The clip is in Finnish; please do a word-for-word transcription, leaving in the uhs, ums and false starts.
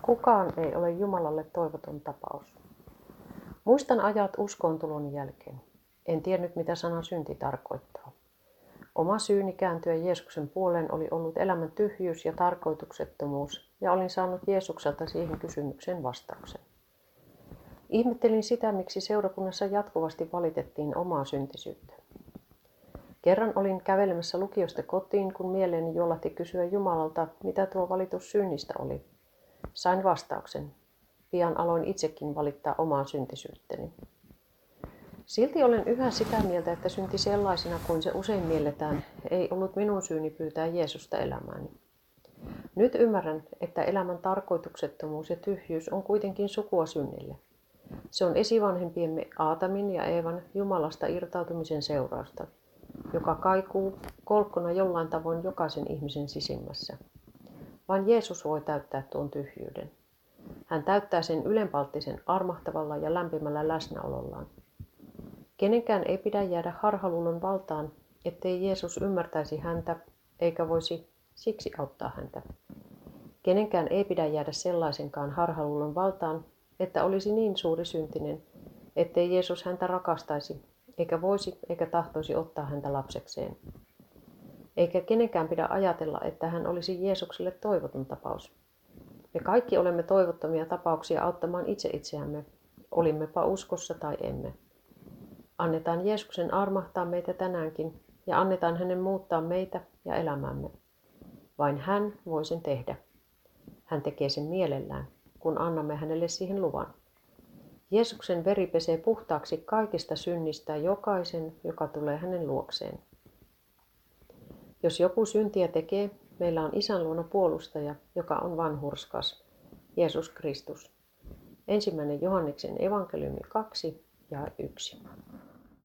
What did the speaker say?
Kukaan ei ole Jumalalle toivoton tapaus. Muistan ajat uskoontulon jälkeen. En tiennyt, mitä sana synti tarkoittaa. Oma syyni kääntyä Jeesuksen puoleen oli ollut elämän tyhjyys ja tarkoituksettomuus, ja olin saanut Jeesukselta siihen kysymykseen vastauksen. Ihmettelin sitä, miksi seurakunnassa jatkuvasti valitettiin omaa syntisyyttä. Kerran olin kävelemässä lukiosta kotiin, kun mieleeni juolahti kysyä Jumalalta, mitä tuo valitus synnistä oli. Sain vastauksen. Pian aloin itsekin valittaa omaa syntisyyttäni. Silti olen yhä sitä mieltä, että synti sellaisena kuin se usein mielletään, ei ollut minun syyni pyytää Jeesusta elämääni. Nyt ymmärrän, että elämän tarkoituksettomuus ja tyhjyys on kuitenkin sukua synnille. Se on esivanhempiemme Aatamin ja Eevan Jumalasta irtautumisen seurausta, joka kaikuu kolkkona jollain tavoin jokaisen ihmisen sisimmässä. Vain Jeesus voi täyttää tuon tyhjyyden. Hän täyttää sen ylenpalttisen armahtavalla ja lämpimällä läsnäolollaan. Kenenkään ei pidä jäädä harhaluulon valtaan, ettei Jeesus ymmärtäisi häntä eikä voisi siksi auttaa häntä. Kenenkään ei pidä jäädä sellaisenkaan harhaluulon valtaan, että olisi niin suuri syntinen, ettei Jeesus häntä rakastaisi, eikä voisi eikä tahtoisi ottaa häntä lapsekseen. Eikä kenenkään pidä ajatella, että hän olisi Jeesukselle toivoton tapaus. Me kaikki olemme toivottomia tapauksia auttamaan itse itseämme, olimmepa uskossa tai emme. Annetaan Jeesuksen armahtaa meitä tänäänkin ja annetaan hänen muuttaa meitä ja elämämme. Vain hän voi sen tehdä. Hän tekee sen mielellään, kun annamme hänelle siihen luvan. Jeesuksen veri pesee puhtaaksi kaikista synnistä jokaisen, joka tulee hänen luokseen. Jos joku syntiä tekee, meillä on Isän luona puolustaja, joka on vanhurskas, Jeesus Kristus. Ensimmäinen Johanneksen evankeliumi kaksi ja yksi.